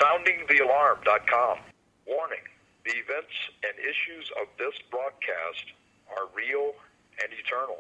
SoundingTheAlarm.com. Warning: the events and issues of this broadcast are real and eternal.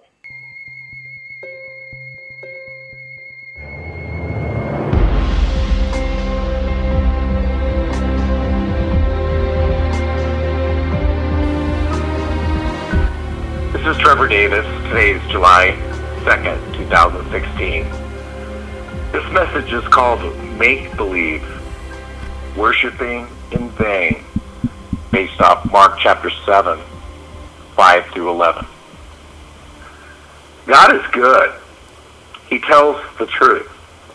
This is Trevor Davis. Today is July 2nd, 2016. This message is called Make Believe, Worshipping in Vain, based off Mark chapter 7, 5 through 11. God is good. He tells the truth.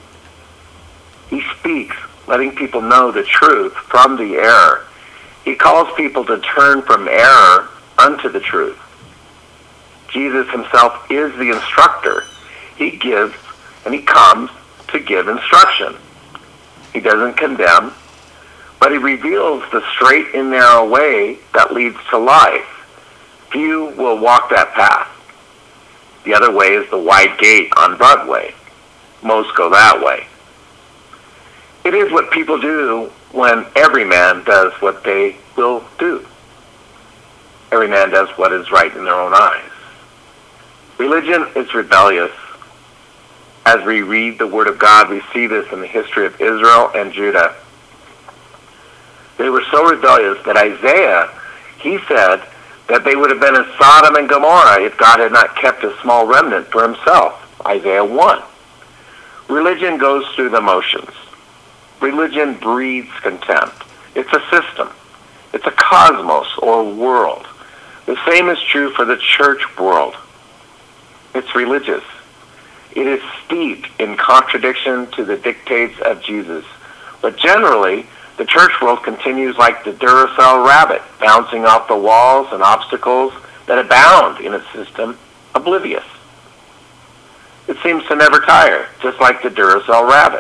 He speaks, letting people know the truth from the error. He calls people to turn from error unto the truth. Jesus himself is the instructor. He gives and he comes to give instruction. He doesn't condemn, but he reveals the straight and narrow way that leads to life. Few will walk that path. The other way is the wide gate on Broadway. Most go that way. It is what people do when every man does what they will do. Every man does what is right in their own eyes. Religion is rebellious. As we read the Word of God, we see this in the history of Israel and Judah. They were so rebellious that Isaiah, he said that they would have been as Sodom and Gomorrah if God had not kept a small remnant for himself. Isaiah 1. Religion goes through the motions. Religion breeds contempt. It's a system. It's a cosmos or world. The same is true for the church world. It's religious. It is steeped in contradiction to the dictates of Jesus. But generally, the church world continues like the Duracell rabbit, bouncing off the walls and obstacles that abound in its system, oblivious. It seems to never tire, just like the Duracell rabbit.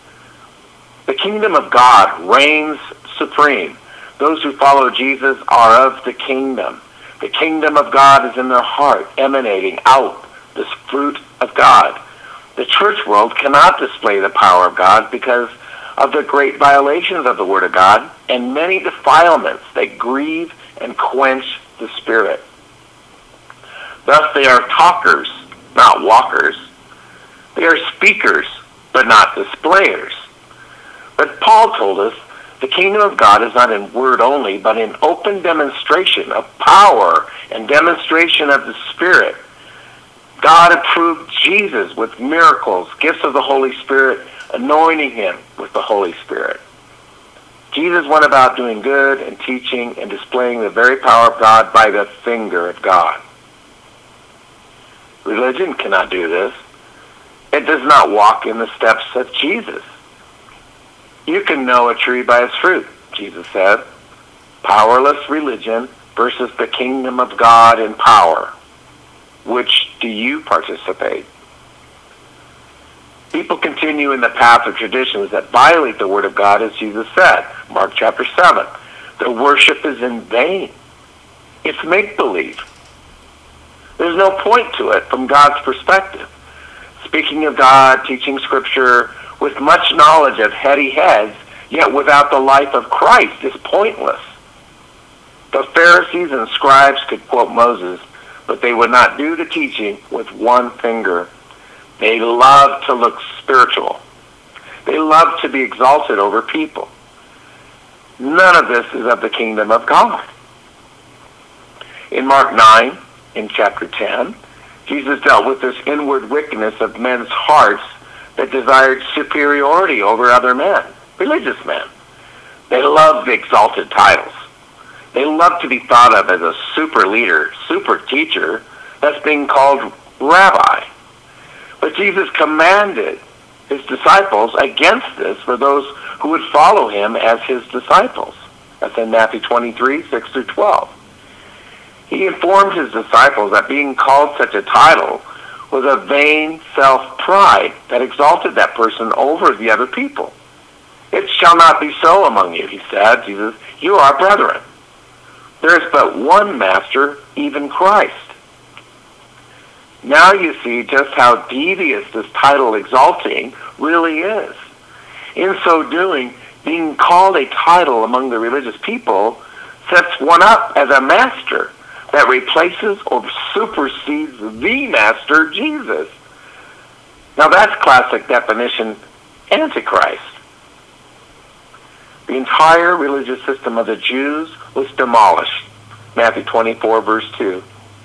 The kingdom of God reigns supreme. Those who follow Jesus are of the kingdom. The kingdom of God is in their heart, emanating out this fruit of God. The church world cannot display the power of God because of the great violations of the Word of God and many defilements that grieve and quench the Spirit. Thus they are talkers, not walkers. They are speakers, but not displayers. But Paul told us the kingdom of God is not in word only, but in open demonstration of power and demonstration of the Spirit. God approved Jesus with miracles, gifts of the Holy Spirit, anointing him with the Holy Spirit. Jesus went about doing good and teaching and displaying the very power of God by the finger of God. Religion cannot do this. It does not walk in the steps of Jesus. You can know a tree by its fruit, Jesus said. Powerless religion versus the kingdom of God in power. Which do you participate? People continue in the path of traditions that violate the Word of God, as Jesus said, Mark chapter 7. Their worship is in vain. It's make-believe. There's no point to it from God's perspective. Speaking of God, teaching Scripture with much knowledge of heady heads, yet without the life of Christ, is pointless. The Pharisees and scribes could quote Moses, but they would not do the teaching with one finger. They love to look spiritual. They love to be exalted over people. None of this is of the kingdom of God. In Mark 9, in chapter 10, Jesus dealt with this inward wickedness of men's hearts that desired superiority over other men, religious men. They love the exalted titles. They love to be thought of as a super leader, super teacher, that's being called rabbi. But Jesus commanded his disciples against this for those who would follow him as his disciples. That's in Matthew 23, 6 through 12. He informed his disciples that being called such a title was a vain self-pride that exalted that person over the other people. It shall not be so among you, he said, Jesus. You are brethren. There is but one master, even Christ. Now you see just how devious this title exalting really is. In so doing, being called a title among the religious people sets one up as a master that replaces or supersedes the master, Jesus. Now that's classic definition Antichrist. The entire religious system of the Jews was demolished. Matthew 24, verse 2.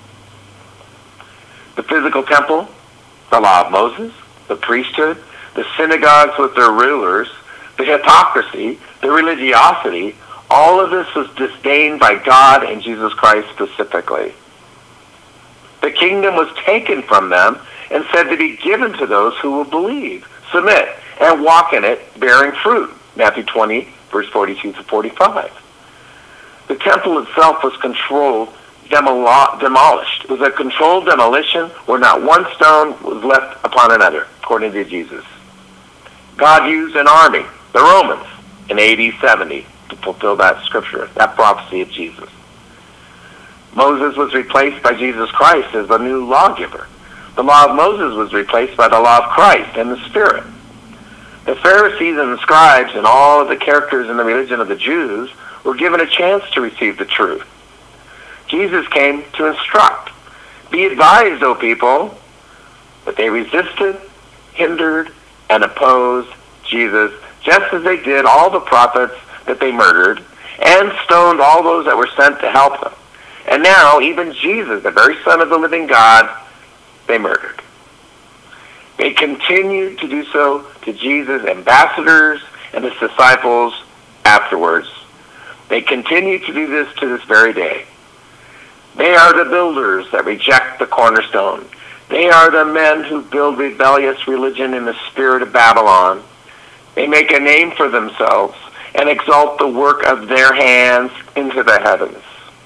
The physical temple, the law of Moses, the priesthood, the synagogues with their rulers, the hypocrisy, the religiosity, all of this was disdained by God and Jesus Christ specifically. The kingdom was taken from them and said to be given to those who will believe, submit, and walk in it, bearing fruit. Matthew 20, verse 42 to 45. The temple itself was demolished. It was a controlled demolition where not one stone was left upon another, according to Jesus. God used an army, the Romans, in AD 70 to fulfill that scripture, that prophecy of Jesus. Moses was replaced by Jesus Christ as the new lawgiver. The law of Moses was replaced by the law of Christ and the Spirit. The Pharisees and the scribes and all of the characters in the religion of the Jews were given a chance to receive the truth. Jesus came to instruct. Be advised, O people, but they resisted, hindered, and opposed Jesus, just as they did all the prophets that they murdered, and stoned all those that were sent to help them. And now, even Jesus, the very Son of the living God, they murdered. They continued to do so to Jesus' ambassadors and his disciples afterwards. They continue to do this to this very day. They are the builders that reject the cornerstone. They are the men who build rebellious religion in the spirit of Babylon. They make a name for themselves and exalt the work of their hands into the heavens.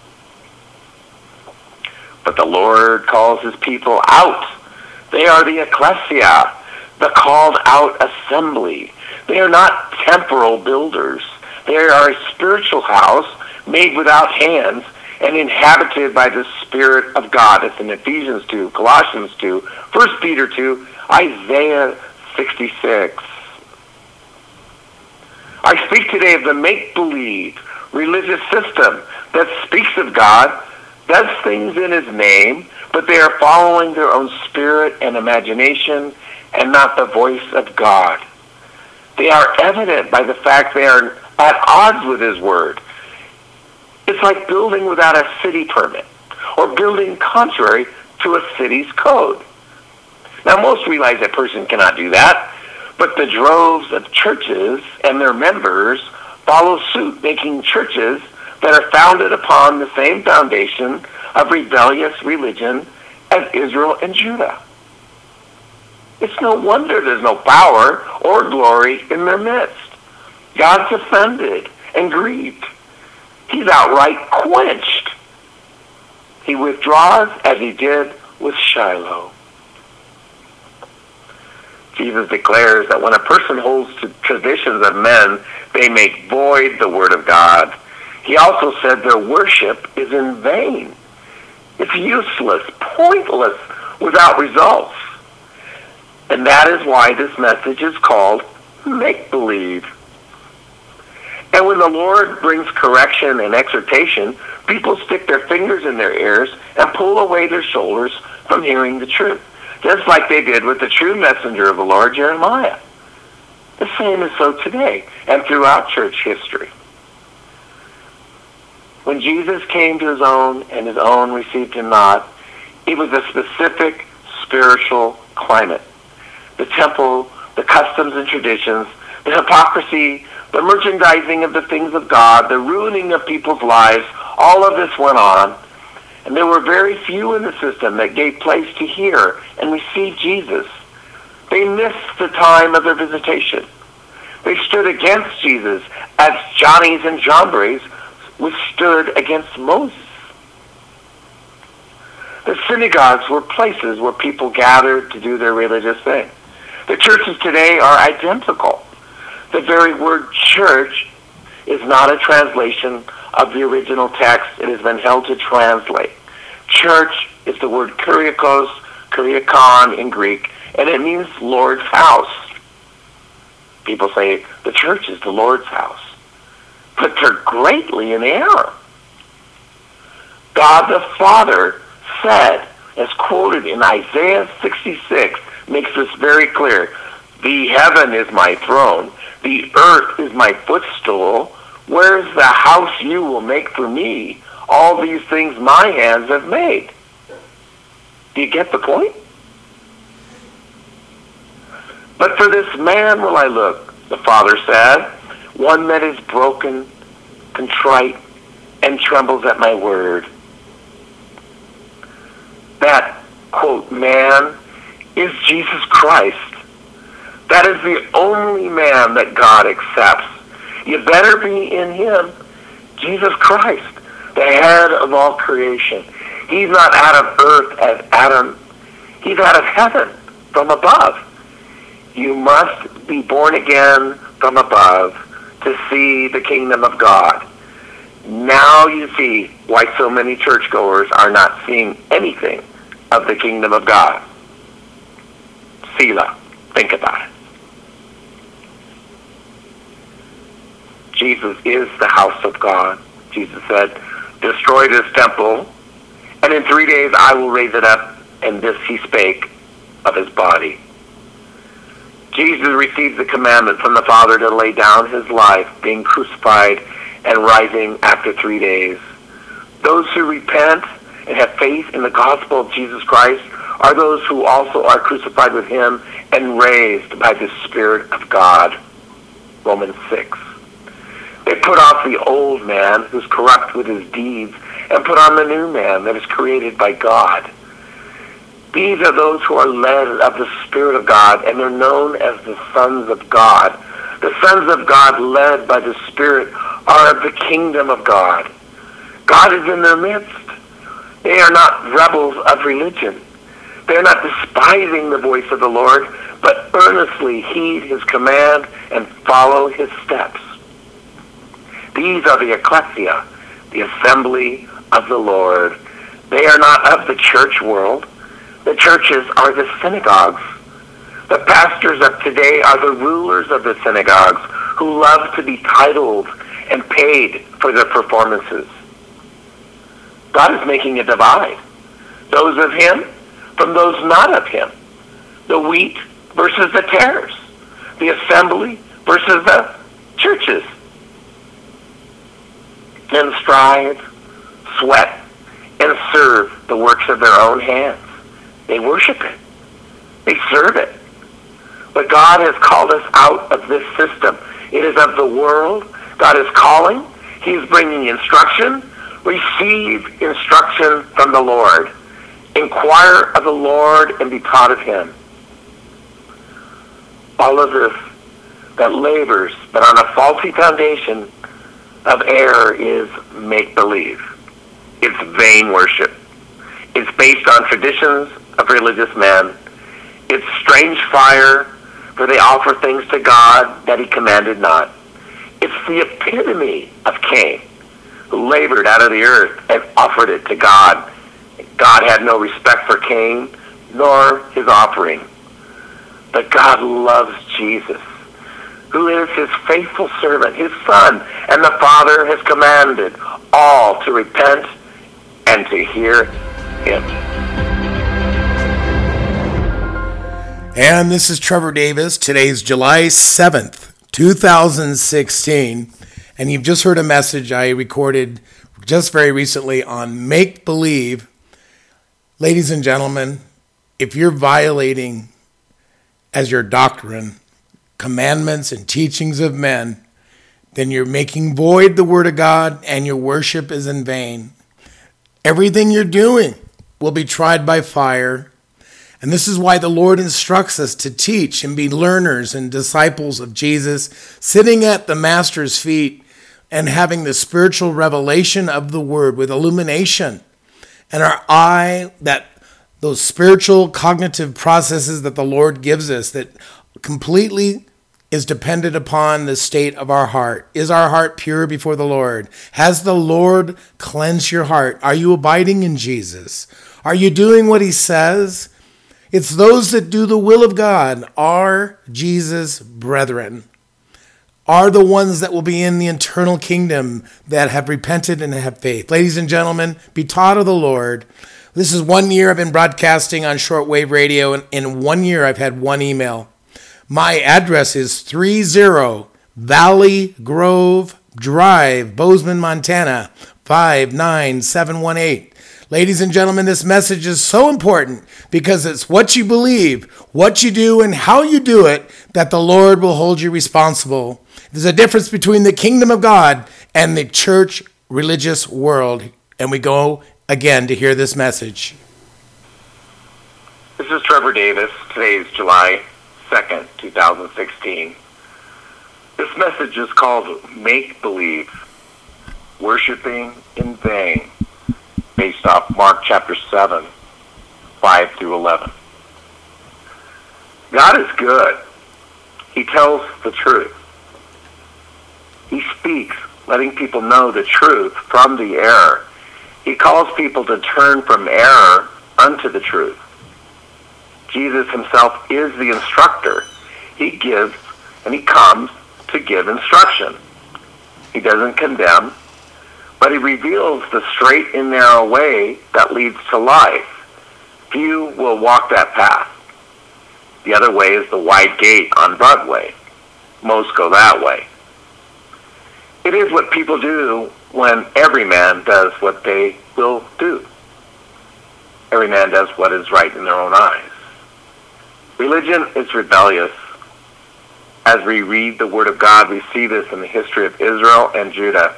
But the Lord calls his people out. They are the ecclesia, the called out assembly. They are not temporal builders. They are a spiritual house made without hands and inhabited by the Spirit of God. It's in Ephesians 2, Colossians 2, 1 Peter 2, Isaiah 66. I speak today of the make-believe religious system that speaks of God, does things in his name, but they are following their own spirit and imagination and not the voice of God. They are evident by the fact they are at odds with his word. It's like building without a city permit or building contrary to a city's code. Now, most realize a person cannot do that, but the droves of churches and their members follow suit, making churches that are founded upon the same foundation of rebellious religion as Israel and Judah. It's no wonder there's no power or glory in their midst. God's offended and grieved. He's outright quenched. He withdraws as he did with Shiloh. Jesus declares that when a person holds to traditions of men, they make void the word of God. He also said their worship is in vain. It's useless, pointless, without results. And that is why this message is called make-believe. And when the Lord brings correction and exhortation, people stick their fingers in their ears and pull away their shoulders from hearing the truth, just like they did with the true messenger of the Lord, Jeremiah. The same is so today and throughout church history. When Jesus came to his own and his own received him not, it was a specific spiritual climate. The temple, the customs and traditions, the hypocrisy, the merchandising of the things of God, the ruining of people's lives, all of this went on. And there were very few in the system that gave place to hear and receive Jesus. They missed the time of their visitation. They stood against Jesus as Johnnies and Jambres withstood against Moses. The synagogues were places where people gathered to do their religious thing. The churches today are identical. The very word church is not a translation of the original text. It has been held to translate. Church is the word kuriakos, kuriakon in Greek, and it means Lord's house. People say the church is the Lord's house. But they're greatly in error. God the Father said, as quoted in Isaiah 66, makes this very clear. The heaven is my throne. The earth is my footstool. Where's the house you will make for me? All these things my hands have made. Do you get the point? But for this man will I look, the Father said, one that is broken, contrite, and trembles at my word. That, quote, man is Jesus Christ. That is the only man that God accepts. You better be in him, Jesus Christ, the head of all creation. He's not out of earth as Adam. He's out of heaven from above. You must be born again from above to see the kingdom of God. Now you see why so many churchgoers are not seeing anything of the kingdom of God. Selah. Think about it. Jesus is the house of God. Jesus said, destroy this temple, and in 3 days I will raise it up. And this he spake of his body. Jesus received the commandment from the Father to lay down his life, being crucified and rising after 3 days. Those who repent and have faith in the gospel of Jesus Christ are those who also are crucified with him and raised by the Spirit of God. Romans 6. They put off the old man who's corrupt with his deeds and put on the new man that is created by God. These are those who are led of the Spirit of God, and they're known as the sons of God. The sons of God led by the Spirit are of the kingdom of God. God is in their midst. They are not rebels of religion. They are not despising the voice of the Lord, but earnestly heed his command and follow his steps. These are the ecclesia, the assembly of the Lord. They are not of the church world. The churches are the synagogues. The pastors of today are the rulers of the synagogues who love to be titled and paid for their performances. God is making a divide. Those of him from those not of him. The wheat versus the tares. The assembly versus the churches. Men strive, sweat, and serve the works of their own hands. They worship it. They serve it. But God has called us out of this system. It is of the world. God is calling. He's bringing instruction. Receive instruction from the Lord. Inquire of the Lord and be taught of him. All of this that labors, but on a faulty foundation of error, is make-believe. It's vain worship. It's based on traditions of religious men. It's strange fire, for they offer things to God that he commanded not. It's the epitome of Cain, who labored out of the earth and offered it to God. God had no respect for Cain, nor his offering. But God loves Jesus, who is his faithful servant, his son, and the Father has commanded all to repent and to hear him. And this is Trevor Davis. Today's July 7th, 2016. And you've just heard a message I recorded just very recently on make-believe. Ladies and gentlemen, if you're violating as your doctrine commandments and teachings of men, then you're making void the word of God and your worship is in vain. Everything you're doing will be tried by fire. And this is why the Lord instructs us to teach and be learners and disciples of Jesus, sitting at the Master's feet and having the spiritual revelation of the word with illumination. And our eye, that those spiritual cognitive processes that the Lord gives us that completely is dependent upon the state of our heart. Is our heart pure before the Lord? Has the Lord cleansed your heart? Are you abiding in Jesus? Are you doing what he says? It's those that do the will of God are Jesus' brethren. are the ones that will be in the eternal kingdom that have repented and have faith. Ladies and gentlemen, be taught of the Lord. This is 1 year I've been broadcasting on shortwave radio, and in 1 year I've had one email. My address is 30 Valley Grove Drive, Bozeman, Montana, 59718. Ladies and gentlemen, this message is so important because it's what you believe, what you do, and how you do it that the Lord will hold you responsible. There's a difference between the kingdom of God and the church religious world. And we go again to hear this message. This is Trevor Davis. Today is July 2nd, 2016. This message is called Make Believe, Worshiping in Vain, based off Mark chapter 7, 5 through 11. God is good. He tells the truth. He speaks, letting people know the truth from the error. He calls people to turn from error unto the truth. Jesus himself is the instructor. He gives and he comes to give instruction. He doesn't condemn, but he reveals the straight and narrow way that leads to life. Few will walk that path. The other way is the wide gate on Broadway. Most go that way. It is what people do when every man does what they will do. Every man does what is right in their own eyes. Religion is rebellious. As we read the Word of God, we see this in the history of Israel and Judah.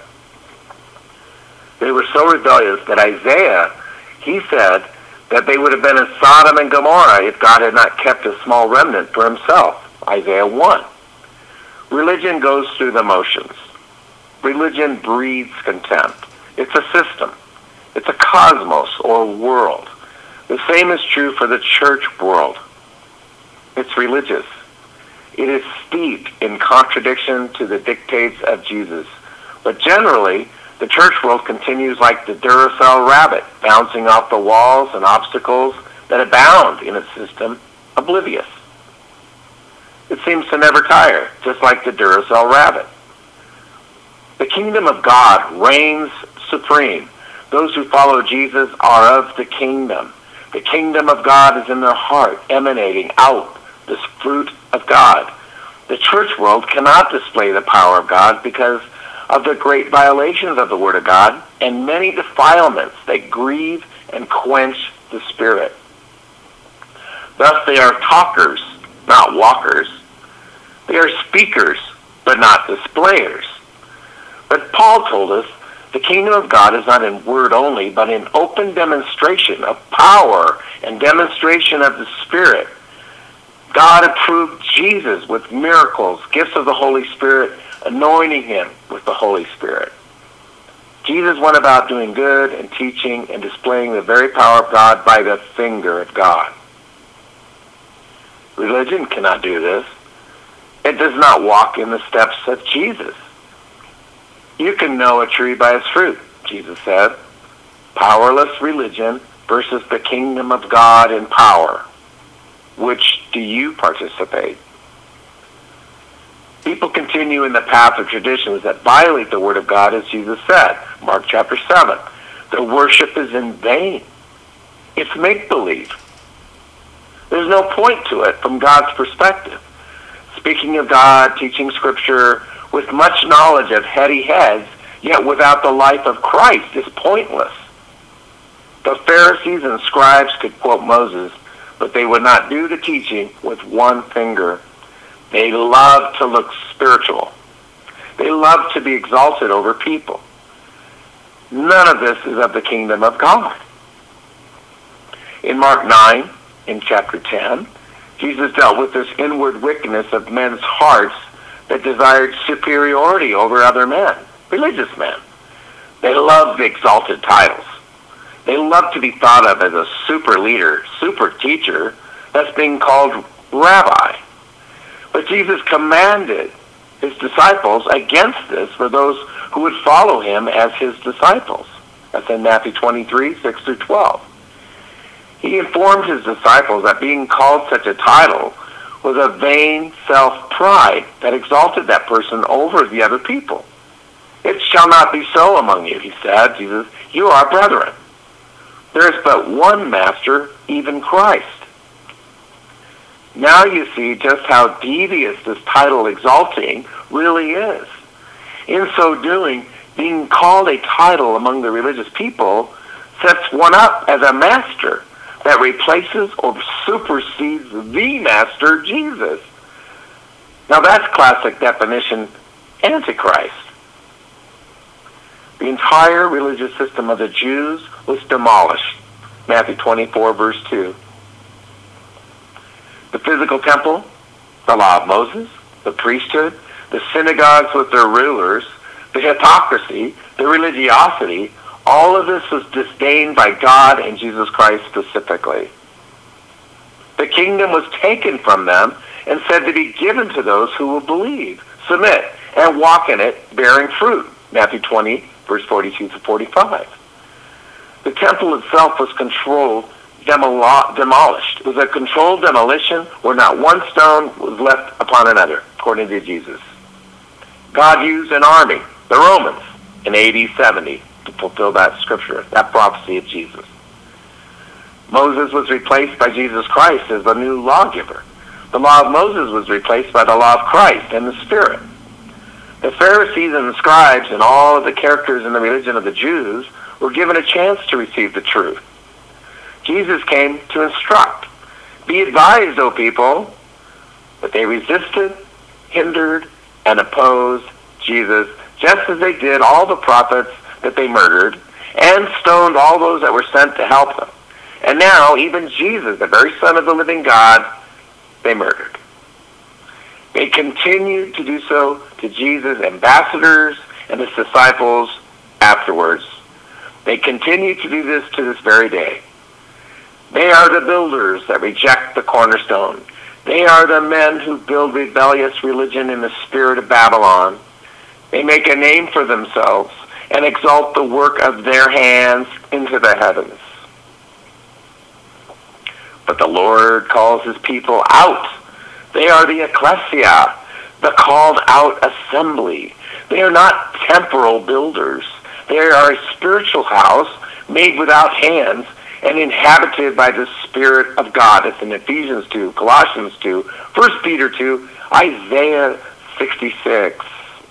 They were so rebellious that Isaiah, he said that they would have been as Sodom and Gomorrah if God had not kept a small remnant for himself. Isaiah 1. Religion goes through the motions. Religion breeds contempt. It's a system. It's a cosmos or world. The same is true for the church world. It's religious. It is steeped in contradiction to the dictates of Jesus. But generally, the church world continues like the Duracell rabbit, bouncing off the walls and obstacles that abound in its system, oblivious. It seems to never tire, just like the Duracell rabbit. The kingdom of God reigns supreme. Those who follow Jesus are of the kingdom. The kingdom of God is in their heart, emanating out this fruit of God. The church world cannot display the power of God because of the great violations of the Word of God and many defilements that grieve and quench the Spirit. Thus they are talkers, not walkers. They are speakers, but not displayers. But Paul told us the kingdom of God is not in word only, but in open demonstration of power and demonstration of the Spirit. God approved Jesus with miracles, gifts of the Holy Spirit, anointing him with the Holy Spirit. Jesus went about doing good and teaching and displaying the very power of God by the finger of God. Religion cannot do this. It does not walk in the steps of Jesus. You can know a tree by its fruit, Jesus said. Powerless religion versus the kingdom of God in power. Which do you participate? People continue in the path of traditions that violate the Word of God, as Jesus said, Mark chapter 7. Their worship is in vain. It's make-believe. There's no point to it from God's perspective. Speaking of God, teaching Scripture with much knowledge of heady heads, yet without the life of Christ, is pointless. The Pharisees and scribes could quote Moses, but they would not do the teaching with one finger. They love to look spiritual. They love to be exalted over people. None of this is of the kingdom of God. In Mark 9, in chapter 10, Jesus dealt with this inward wickedness of men's hearts that desired superiority over other men, religious men. They love the exalted titles. They love to be thought of as a super leader, super teacher that's being called rabbi. But Jesus commanded his disciples against this for those who would follow him as his disciples. That's in Matthew 23, 6 through 12. He informed his disciples that being called such a title was a vain self-pride that exalted that person over the other people. It shall not be so among you, he said, Jesus. You are brethren. There is but one master, even Christ. Now you see just how devious this title exalting really is. In so doing, being called a title among the religious people sets one up as a master that replaces or supersedes the master, Jesus. Now that's classic definition Antichrist. The entire religious system of the Jews was demolished. Matthew 24, verse 2. The physical temple, the law of Moses, the priesthood, the synagogues with their rulers, the hypocrisy, the religiosity, all of this was disdained by God and Jesus Christ specifically. The kingdom was taken from them and said to be given to those who will believe, submit, and walk in it, bearing fruit. Matthew 20, verse 42 to 45. The temple itself was demolished. It was a controlled demolition where not one stone was left upon another, according to Jesus. God used an army, the Romans, in AD 70 to fulfill that scripture, that prophecy of Jesus. Moses was replaced by Jesus Christ as the new lawgiver. The law of Moses was replaced by the law of Christ and the Spirit. The Pharisees and the scribes and all of the characters in the religion of the Jews were given a chance to receive the truth. Jesus came to instruct. Be advised, O people, but they resisted, hindered, and opposed Jesus, just as they did all the prophets that they murdered, and stoned all those that were sent to help them. And now, even Jesus, the very Son of the living God, they murdered. They continued to do so to Jesus' ambassadors and his disciples afterwards. They continue to do this to this very day. They are the builders that reject the cornerstone. They are the men who build rebellious religion in the spirit of Babylon. They make a name for themselves and exalt the work of their hands into the heavens. But the Lord calls his people out. They are the ecclesia, the called out assembly. They are not temporal builders. They are a spiritual house made without hands and inhabited by the Spirit of God. It's in Ephesians 2, Colossians 2, 1 Peter 2, Isaiah 66.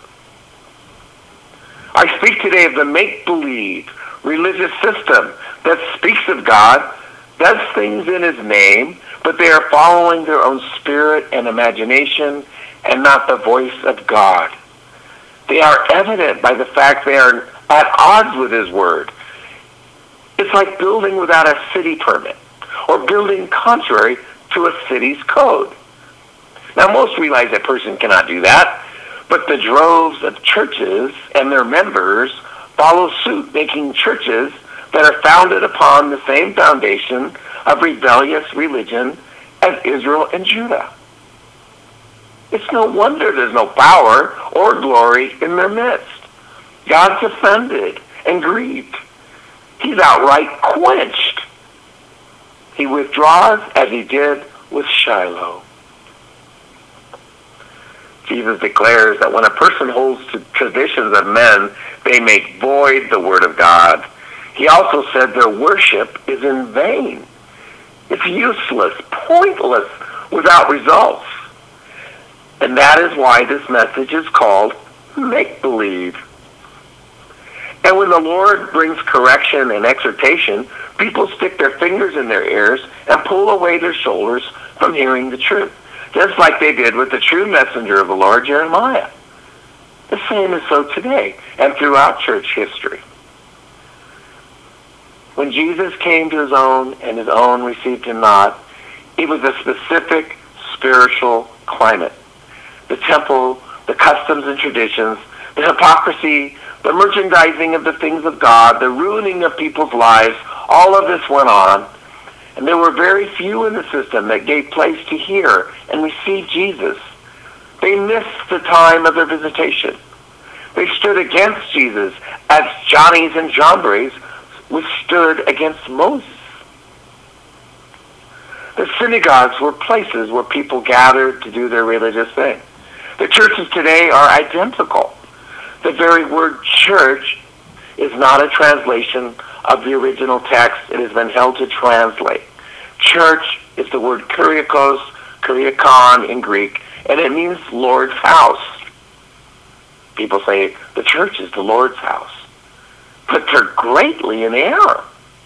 I speak today of the make-believe religious system that speaks of God, does things in his name, but they are following their own spirit and imagination and not the voice of God. They are evident by the fact they are at odds with his word. It's like building without a city permit or building contrary to a city's code. Now, most realize a person cannot do that, but the droves of churches and their members follow suit, making churches that are founded upon the same foundation of rebellious religion as Israel and Judah. It's no wonder there's no power or glory in their midst. God's offended and grieved. He's outright quenched. He withdraws as he did with Shiloh. Jesus declares that when a person holds to traditions of men, they make void the word of God. He also said their worship is in vain. It's useless, pointless, without results. And that is why this message is called make-believe. And when the Lord brings correction and exhortation, people stick their fingers in their ears and pull away their shoulders from hearing the truth, just like they did with the true messenger of the Lord, Jeremiah. The same is so today and throughout church history. When Jesus came to his own and his own received him not, it was a specific spiritual climate. The temple, the customs and traditions, the hypocrisy, the merchandising of the things of God, the ruining of people's lives, all of this went on. And there were very few in the system that gave place to hear and receive Jesus. They missed the time of their visitation. They stood against Jesus as Johnnies and Jambres withstood against Moses. The synagogues were places where people gathered to do their religious thing. The churches today are identical. The very word church is not a translation of the original text. It has been held to translate. Church is the word kuriakos, kuriakon in Greek, and it means Lord's house. People say the church is the Lord's house, but they're greatly in error.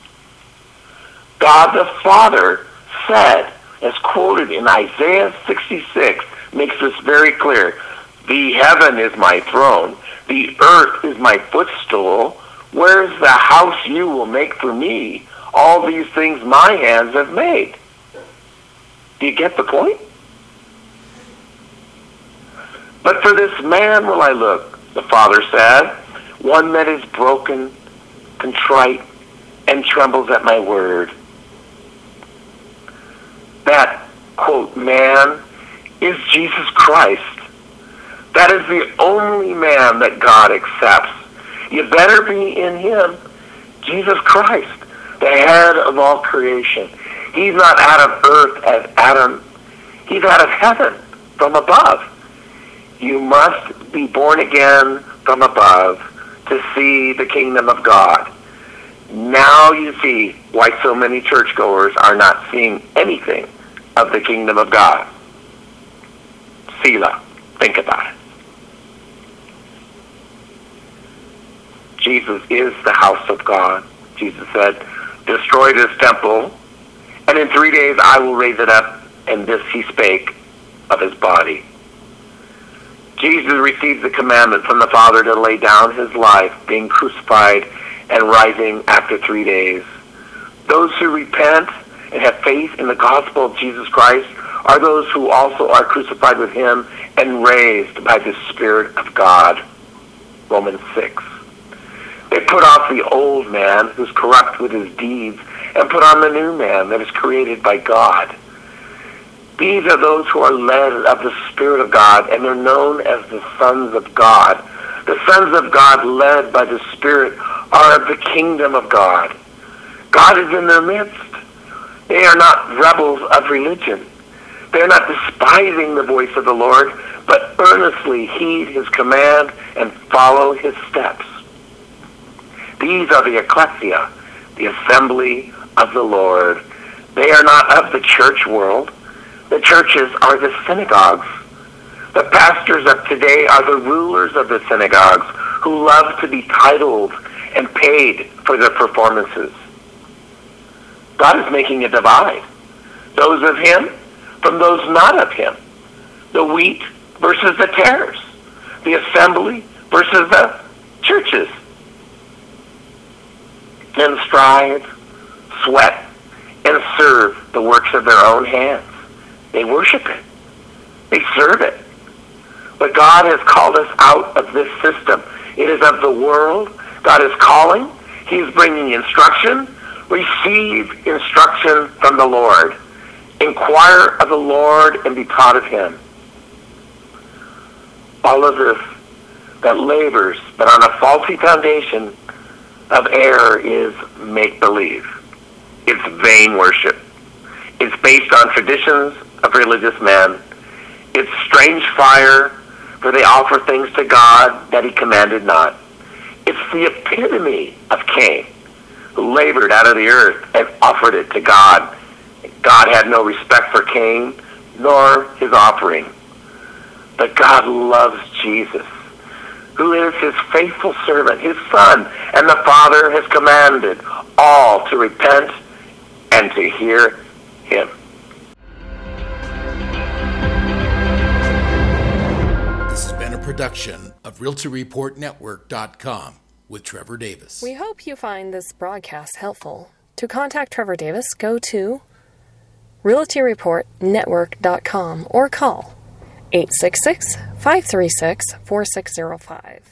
God the Father said, as quoted in Isaiah 66, makes this very clear. The heaven is my throne. The earth is my footstool. Where's the house you will make for me? All these things my hands have made. Do you get the point? But for this man will I look, the Father said, one that is broken, contrite, and trembles at my word. That, quote, man is Jesus Christ. That is the only man that God accepts. You better be in him, Jesus Christ, the head of all creation. He's not out of earth as Adam. He's out of heaven from above. You must be born again from above to see the kingdom of God. Now you see why so many churchgoers are not seeing anything of the kingdom of God. Selah. Think about it. Jesus is the house of God. Jesus said, destroy this temple, and in 3 days I will raise it up, and this he spake of his body. Jesus received the commandment from the Father to lay down his life, being crucified and rising after 3 days. Those who repent and have faith in the gospel of Jesus Christ are those who also are crucified with him and raised by the Spirit of God. Romans 6. They put off the old man who's corrupt with his deeds and put on the new man that is created by God. These are those who are led of the Spirit of God, and they're known as the sons of God. The sons of God led by the Spirit are of the kingdom of God. God is in their midst. They are not rebels of religion. They are not despising the voice of the Lord, but earnestly heed his command and follow his steps. These are the ecclesia, the assembly of the Lord. They are not of the church world. The churches are the synagogues. The pastors of today are the rulers of the synagogues who love to be titled and paid for their performances. God is making a divide. Those of him from those not of him. The wheat versus the tares. The assembly versus the churches. Men strive, sweat, and serve the works of their own hands. They worship it. They serve it. But God has called us out of this system. It is of the world. God is calling. He's bringing instruction. Receive instruction from the Lord. Inquire of the Lord and be taught of him. All of this that labors, but on a faulty foundation of error, is make-believe. It's vain worship. It's based on traditions of religious men. It's strange fire, for they offer things to God that he commanded not. It's the epitome of Cain, who labored out of the earth and offered it to God. God had no respect for Cain, nor his offering. But God loves Jesus, who is his faithful servant, his son, and the Father has commanded all to repent and to hear him. This has been a production of RealtyReportNetwork.com with Trevor Davis. We hope you find this broadcast helpful. To contact Trevor Davis, go to RealtyReportNetwork.com or call 866-536-4605.